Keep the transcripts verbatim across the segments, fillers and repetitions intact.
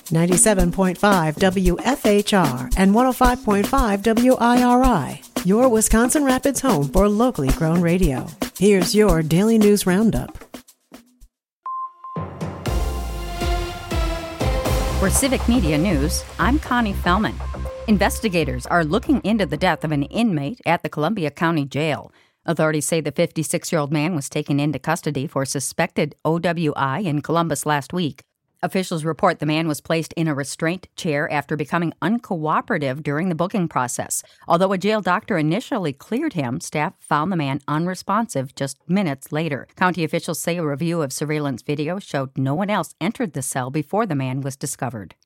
ninety-seven point five W F H R and one oh five point five W I R I, your Wisconsin Rapids home for locally grown radio. Here's your Daily News Roundup. For Civic Media News, I'm Connie Fellman. Investigators are looking into the death of an inmate at the Columbia County Jail. Authorities say the fifty-six-year-old man was taken into custody for suspected O W I in Columbus last week. Officials report the man was placed in a restraint chair after becoming uncooperative during the booking process. Although a jail doctor initially cleared him, staff found the man unresponsive just minutes later. County officials say a review of surveillance video showed no one else entered the cell before the man was discovered.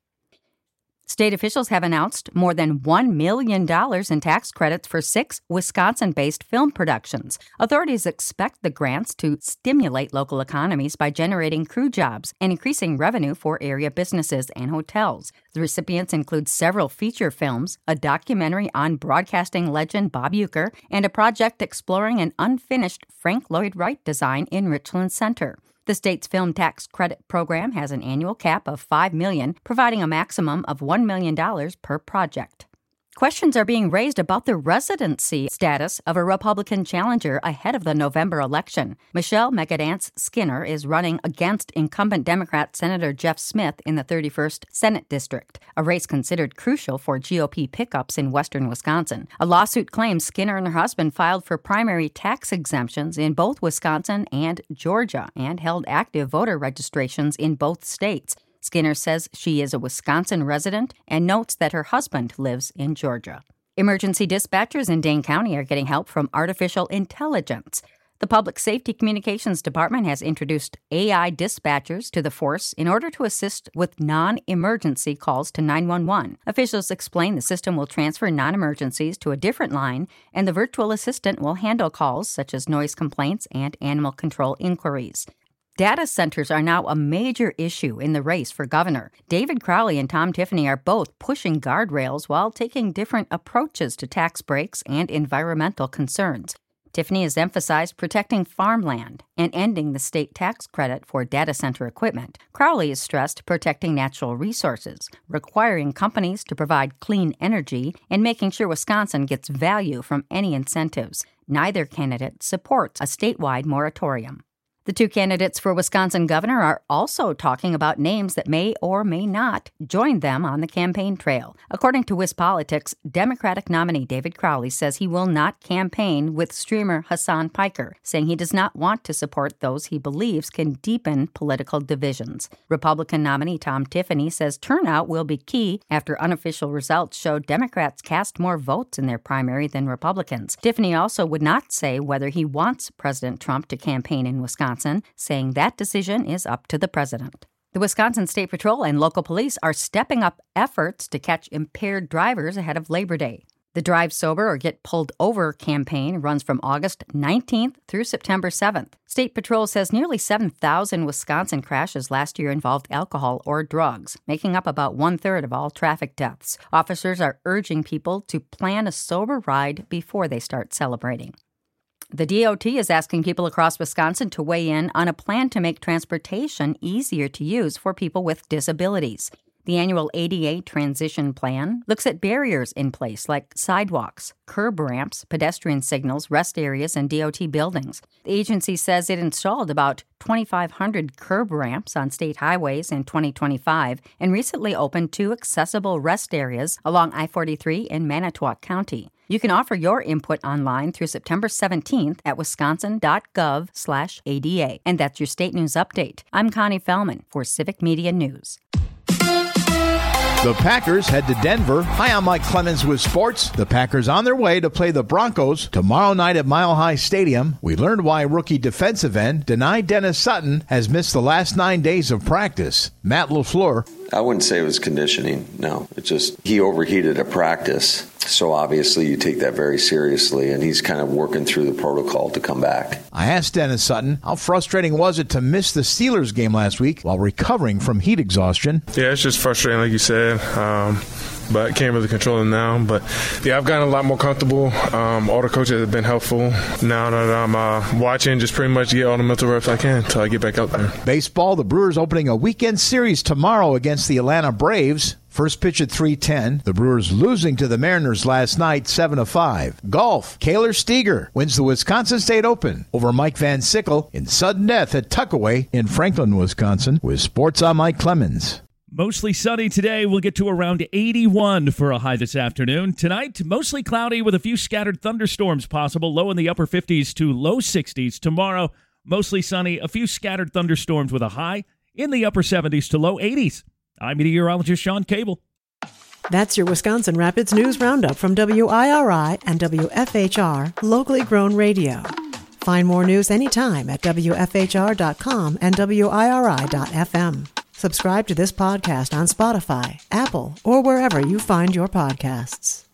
State officials have announced more than one million dollars in tax credits for six Wisconsin-based film productions. Authorities expect the grants to stimulate local economies by generating crew jobs and increasing revenue for area businesses and hotels. The recipients include several feature films, a documentary on broadcasting legend Bob Uecker, and a project exploring an unfinished Frank Lloyd Wright design in Richland Center. The state's film tax credit program has an annual cap of five million dollars, providing a maximum of one million dollars per project. Questions are being raised about the residency status of a Republican challenger ahead of the November election. Michelle Megadance Skinner is running against incumbent Democrat Senator Jeff Smith in the thirty-first Senate District, a race considered crucial for G O P pickups in western Wisconsin. A lawsuit claims Skinner and her husband filed for primary tax exemptions in both Wisconsin and Georgia and held active voter registrations in both states. Skinner says she is a Wisconsin resident and notes that her husband lives in Georgia. Emergency dispatchers in Dane County are getting help from artificial intelligence. The Public Safety Communications Department has introduced A I dispatchers to the force in order to assist with non-emergency calls to nine one one. Officials explain the system will transfer non-emergencies to a different line, and the virtual assistant will handle calls such as noise complaints and animal control inquiries. Data centers are now a major issue in the race for governor. David Crowley and Tom Tiffany are both pushing guardrails while taking different approaches to tax breaks and environmental concerns. Tiffany has emphasized protecting farmland and ending the state tax credit for data center equipment. Crowley has stressed protecting natural resources, requiring companies to provide clean energy, and making sure Wisconsin gets value from any incentives. Neither candidate supports a statewide moratorium. The two candidates for Wisconsin governor are also talking about names that may or may not join them on the campaign trail. According to WisPolitics, Democratic nominee David Crowley says he will not campaign with streamer Hassan Piker, saying he does not want to support those he believes can deepen political divisions. Republican nominee Tom Tiffany says turnout will be key after unofficial results showed Democrats cast more votes in their primary than Republicans. Tiffany also would not say whether he wants President Trump to campaign in Wisconsin, saying that decision is up to the president. The Wisconsin State Patrol and local police are stepping up efforts to catch impaired drivers ahead of Labor Day. The Drive Sober or Get Pulled Over campaign runs from August nineteenth through September seventh. State Patrol says nearly seven thousand Wisconsin crashes last year involved alcohol or drugs, making up about one-third of all traffic deaths. Officers are urging people to plan a sober ride before they start celebrating. The D O T is asking people across Wisconsin to weigh in on a plan to make transportation easier to use for people with disabilities. The annual A D A transition plan looks at barriers in place like sidewalks, curb ramps, pedestrian signals, rest areas, and D O T buildings. The agency says it installed about twenty-five hundred curb ramps on state highways in twenty twenty-five and recently opened two accessible rest areas along I forty-three in Manitowoc County. You can offer your input online through September seventeenth at wisconsin.gov slash ADA. And that's your state news update. I'm Connie Fellman for Civic Media News. The Packers head to Denver. Hi, I'm Mike Clemens with sports. The Packers on their way to play the Broncos tomorrow night at Mile High Stadium. We learned why rookie defensive end Denai Dennis Sutton has missed the last nine days of practice. Matt LaFleur. I wouldn't say it was conditioning, no. It's just he overheated at practice, so obviously you take that very seriously, and he's kind of working through the protocol to come back. I asked Dennis Sutton, how frustrating was it to miss the Steelers game last week while recovering from heat exhaustion? Yeah, it's just frustrating, like you said. Um, but can't really control them now. But, yeah, I've gotten a lot more comfortable. Um, all the coaches have been helpful. Now that I'm uh, watching, just pretty much get all the mental reps I can until I get back out there. Baseball, the Brewers opening a weekend series tomorrow against the Atlanta Braves. First pitch at three ten. The Brewers losing to the Mariners last night, seven to five. Golf, Kaylor Steger wins the Wisconsin State Open over Mike Van Sickle in sudden death at Tuckaway in Franklin, Wisconsin. With sports, I'm Mike Clemens. Mostly sunny today. We'll get to around eighty-one for a high this afternoon. Tonight, mostly cloudy with a few scattered thunderstorms possible, low in the upper fifties to low sixties. Tomorrow, mostly sunny, a few scattered thunderstorms with a high in the upper seventies to low eighties. I'm meteorologist Sean Cable. That's your Wisconsin Rapids News Roundup from W I R I and W F H R, locally grown radio. Find more news anytime at W F H R dot com and W I R I dot F M. Subscribe to this podcast on Spotify, Apple, or wherever you find your podcasts.